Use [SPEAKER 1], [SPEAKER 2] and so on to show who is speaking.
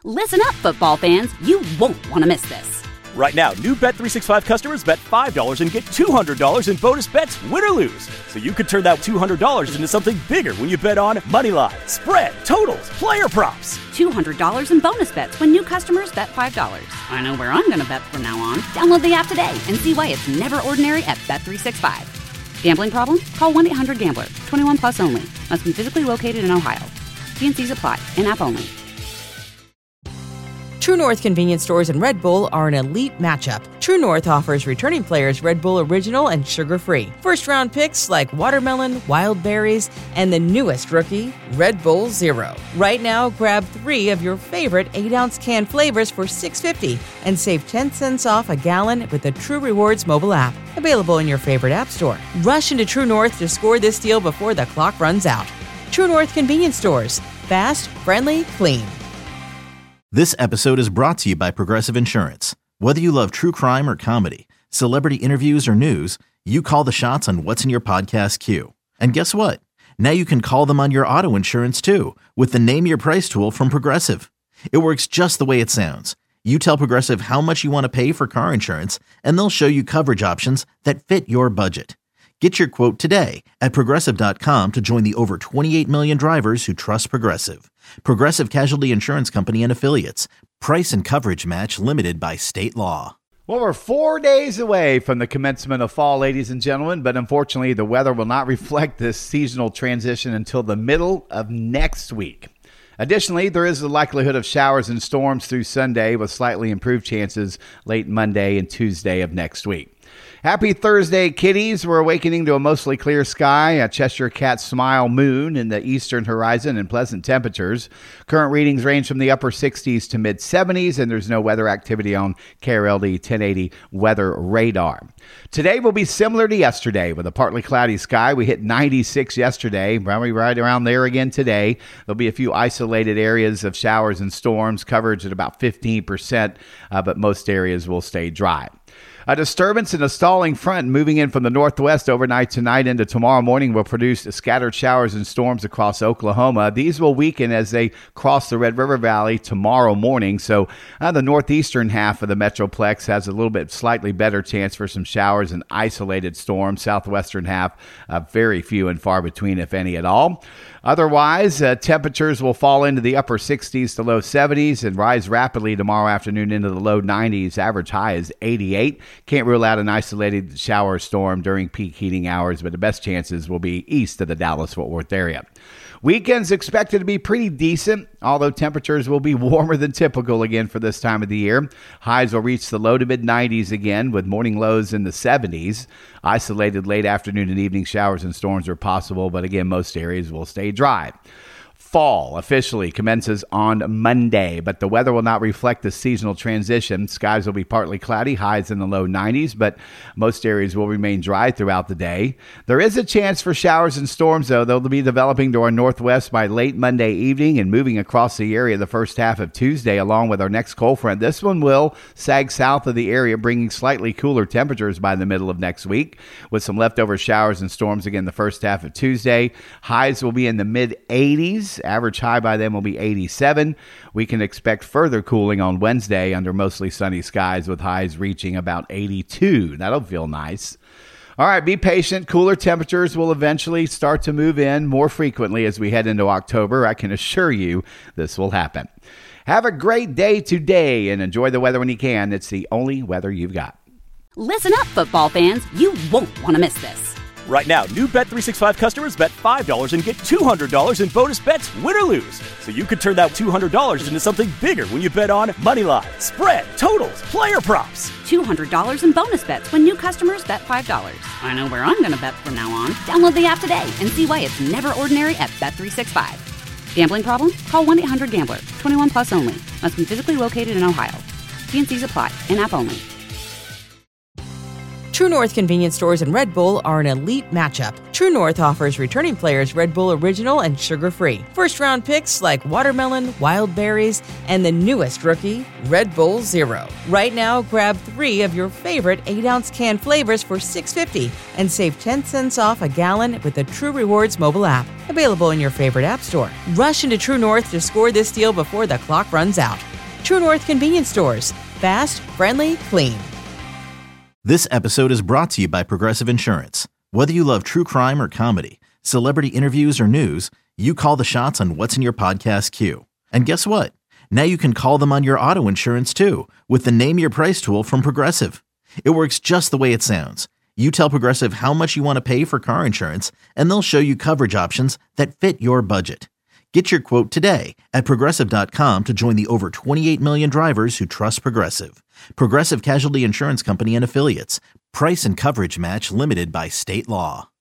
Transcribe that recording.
[SPEAKER 1] Listen up, football fans. You won't want to miss this.
[SPEAKER 2] Right now, new Bet365 customers bet $5 and get $200 in bonus bets, win or lose. So you could turn that $200 into something bigger when you bet on moneyline, spread, totals, player props.
[SPEAKER 1] $200 in bonus bets when new customers bet $5. I know where I'm going to bet from now on. Download the app today and see why it's never ordinary at Bet365. Gambling problem? Call 1-800-GAMBLER. 21 plus only. Must be physically located in Ohio. T&Cs apply. In-app only.
[SPEAKER 3] True North convenience stores and Red Bull are an elite matchup. True North offers returning players Red Bull Original and sugar-free. First-round picks like watermelon, wild berries, and the newest rookie, Red Bull Zero. Right now, grab 3 of your favorite 8-ounce can flavors for $6.50 and save 10 cents off a gallon with the True Rewards mobile app. Available in your favorite app store. Rush into True North to score this deal before the clock runs out. True North convenience stores. Fast, friendly, clean.
[SPEAKER 4] This episode is brought to you by Progressive Insurance. Whether you love true crime or comedy, celebrity interviews or news, you call the shots on what's in your podcast queue. And guess what? Now you can call them on your auto insurance too with the Name Your Price tool from Progressive. It works just the way it sounds. You tell Progressive how much you want to pay for car insurance, and they'll show you coverage options that fit your budget. Get your quote today at Progressive.com to join the over 28 million drivers who trust Progressive. Progressive Casualty Insurance Company and Affiliates. Price and coverage match limited by state law.
[SPEAKER 5] Well, we're 4 days away from the commencement of fall, ladies and gentlemen, but unfortunately the weather will not reflect this seasonal transition until the middle of next week. Additionally, there is the likelihood of showers and storms through Sunday with slightly improved chances late Monday and Tuesday of next week. Happy Thursday, kiddies. We're awakening to a mostly clear sky, a Cheshire Cat smile moon in the eastern horizon, and pleasant temperatures. Current readings range from the upper 60s to mid 70s, and there's no weather activity on KRLD 1080 weather radar. Today will be similar to yesterday with a partly cloudy sky. We hit 96 yesterday, probably right around there again today. There'll be a few isolated areas of showers and storms, coverage at about 15%, but most areas will stay dry. A disturbance in a stalling front moving in from the northwest overnight tonight into tomorrow morning will produce scattered showers and storms across Oklahoma. These will weaken as they cross the Red River Valley tomorrow morning. So the northeastern half of the Metroplex has a little bit slightly better chance for some showers and isolated storms. Southwestern half, very few and far between, if any at all. Otherwise, temperatures will fall into the upper 60s to low 70s and rise rapidly tomorrow afternoon into the low 90s. Average high is 88. Can't rule out an isolated shower or storm during peak heating hours, but the best chances will be east of the Dallas-Fort Worth area. Weekends expected to be pretty decent, although temperatures will be warmer than typical again for this time of the year. Highs will reach the low to mid 90s again with morning lows in the 70s. Isolated late afternoon and evening showers and storms are possible, but again, most areas will stay dry. Fall officially commences on Monday, but the weather will not reflect the seasonal transition. Skies will be partly cloudy, highs in the low 90s, but most areas will remain dry throughout the day. There is a chance for showers and storms, though. They'll be developing to our northwest by late Monday evening and moving across the area the first half of Tuesday, along with our next cold front. This one will sag south of the area, bringing slightly cooler temperatures by the middle of next week, with some leftover showers and storms again the first half of Tuesday. Highs will be in the mid 80s. Average high by then will be 87. We can expect further cooling on Wednesday under mostly sunny skies with highs reaching about 82. That'll feel nice. All right, be patient. Cooler temperatures will eventually start to move in more frequently as we head into October. I can assure you this will happen. Have a great day today and enjoy the weather when you can. It's the only weather you've got.
[SPEAKER 1] Listen up, football fans. You won't want to miss this.
[SPEAKER 2] Right now, new Bet365 customers bet $5 and get $200 in bonus bets, win or lose. So you could turn that $200 into something bigger when you bet on moneyline, spread, totals, player props.
[SPEAKER 1] $200 in bonus bets when new customers bet $5. I know where I'm going to bet from now on. Download the app today and see why it's never ordinary at Bet365. Gambling problem? Call 1-800-GAMBLER. 21 plus only. Must be physically located in Ohio. T&Cs apply. In-app only.
[SPEAKER 3] True North convenience stores and Red Bull are an elite matchup. True North offers returning players Red Bull Original and sugar-free. First-round picks like watermelon, wild berries, and the newest rookie, Red Bull Zero. Right now, grab 3 of your favorite 8-ounce can flavors for $6.50 and save 10 cents off a gallon with the True Rewards mobile app. Available in your favorite app store. Rush into True North to score this deal before the clock runs out. True North Convenience Stores. Fast, friendly, clean.
[SPEAKER 4] This episode is brought to you by Progressive Insurance. Whether you love true crime or comedy, celebrity interviews or news, you call the shots on what's in your podcast queue. And guess what? Now you can call them on your auto insurance too with the Name Your Price tool from Progressive. It works just the way it sounds. You tell Progressive how much you want to pay for car insurance, and they'll show you coverage options that fit your budget. Get your quote today at Progressive.com to join the over 28 million drivers who trust Progressive. Progressive Casualty Insurance Company and Affiliates. Price and coverage match limited by state law.